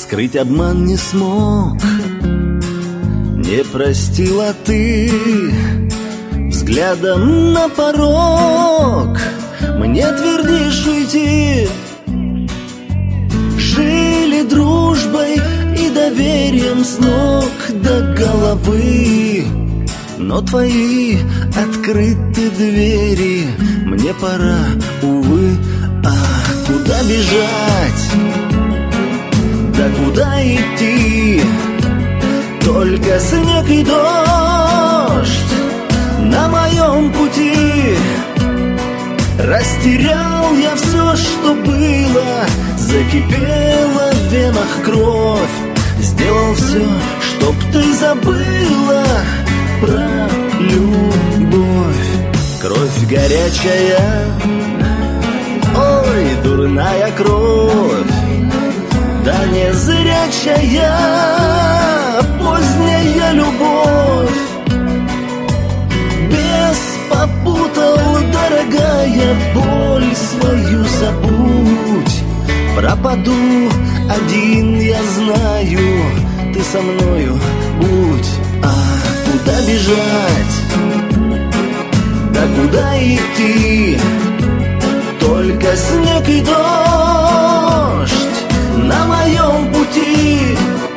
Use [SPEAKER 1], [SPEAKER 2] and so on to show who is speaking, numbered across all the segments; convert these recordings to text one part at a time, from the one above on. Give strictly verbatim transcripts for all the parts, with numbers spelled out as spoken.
[SPEAKER 1] Скрыть обман не смог, не простила ты. Взглядом на порог мне твердишь уйти. Жили дружбой и доверием с ног до головы, но твои открыты двери мне пора, увы. А куда бежать? Да куда идти? Только снег и дождь на моем пути. Растерял я все, что было, закипела в венах кровь. Сделал все, чтоб ты забыла про любовь. Кровь горячая, ой, дурная кровь. Да не зрячая, поздняя любовь. Бес попутал, дорогая, боль свою забудь. Пропаду один, я знаю, ты со мною будь. А куда бежать? Да куда идти? Только снег и дождь на моем пути.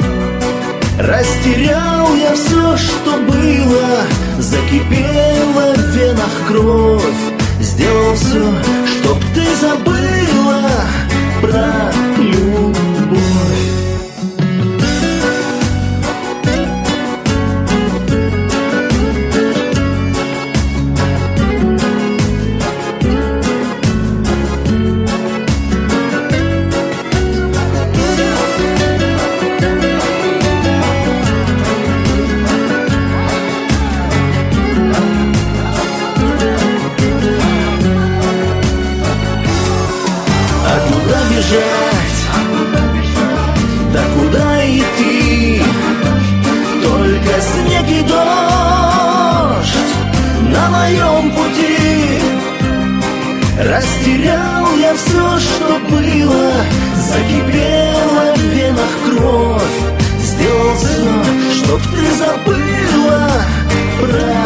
[SPEAKER 1] Растерял я все, что было, закипела в венах кровь. Сделал все, чтоб ты забыла про любовь. Да куда идти? Только снег и дождь на моем пути. Растерял я все, что было, закипела в венах кровь. Сделал все, чтоб ты забыла про